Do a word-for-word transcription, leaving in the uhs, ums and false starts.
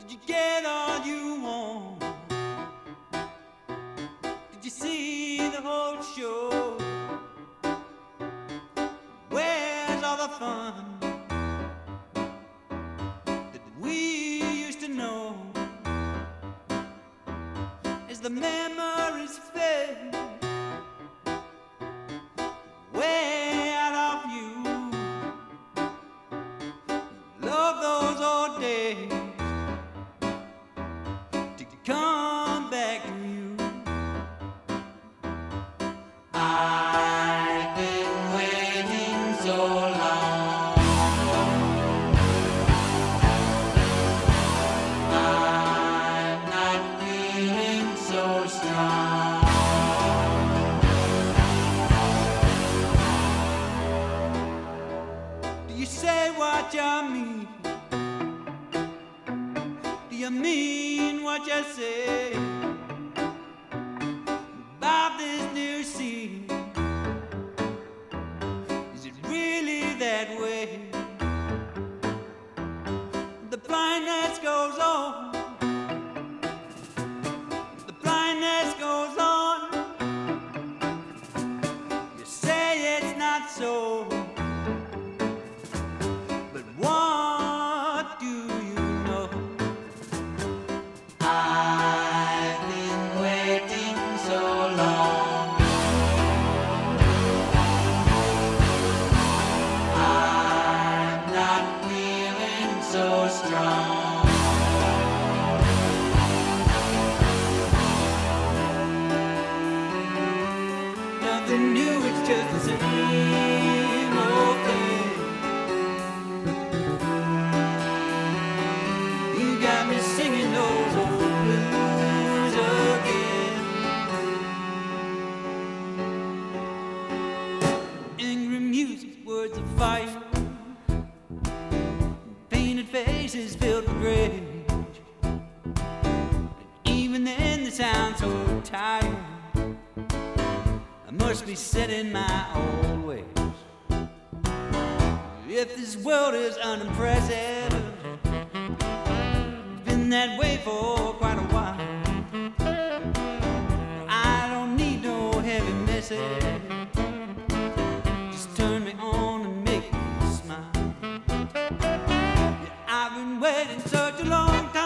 Did you get all you want? Did you see the whole show? Where's all the fun that we used to know? As the memories fade way out of you, love those old days to come back to you. I've been waiting so long. I'm not feeling so strong. Do you say what you mean? Do you mean what you say about this new scene? Is it really that way? The blindness goes on. The blindness goes on. You say it's not so, but what do you know? I've been waiting so long. I'm not feeling so strong. Nothing new, it's just the same old thing. You got me singing those old blues again. Angry music, words of fire, painted faces filled with rage. Even then they sound so tired. I must be set in my old ways. If this world is unimpressive, it's been that way for quite a while. I don't need no heavy message. Just turn me on and make me smile. Yeah, I've been waiting such a long time.